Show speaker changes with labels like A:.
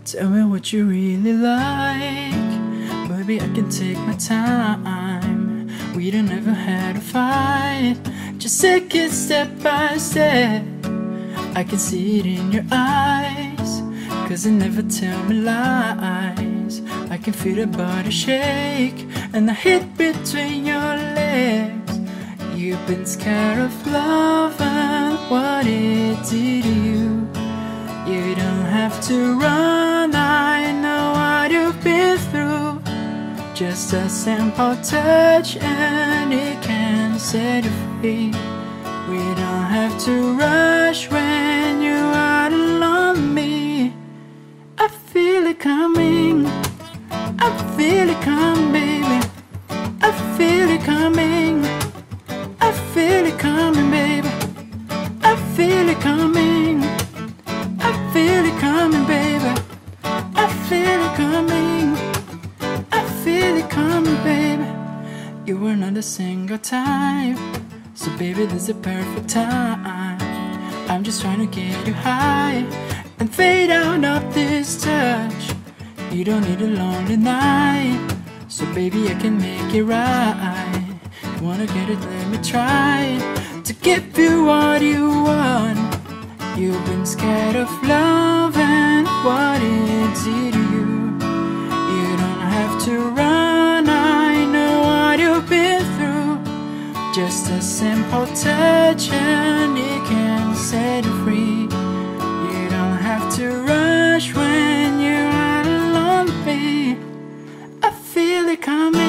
A: Tell me what you really like. Baby, I can take my time. We don't ever had a fight. Just take it step by step. I can see it in your eyes, 'cause you never tell me lies. I can feel the body shake and the heat between your legs. You've been scared of love and what it did to you. You don't have to run, I know what you've been through. Just a simple touch and it can set you free. We don't have to rush when you are alone me. I feel it coming, I feel it coming, baby. I feel it coming, I feel it coming, baby. I feel it coming, I feel it coming, baby. I feel it coming, I feel it coming, baby. You were not a single time, so baby, this is the perfect time. I'm just trying to get you high and fade out of this touch. You don't need a lonely night, so baby, I can make it right. You wanna get it, let me try to give you what you want. You've been scared of love and what it did to you. You don't have to run, I know what you've been through. Just a simple touch and it can set you free. You don't have to rush when you're out alone, babe. I feel it coming.